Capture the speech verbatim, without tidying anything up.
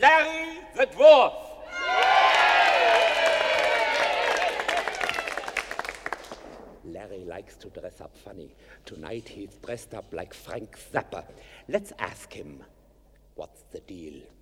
Larry the Dwarf. Larry likes to dress up funny. Tonight he's dressed up like Frank Zappa. Let's ask him, what's the deal?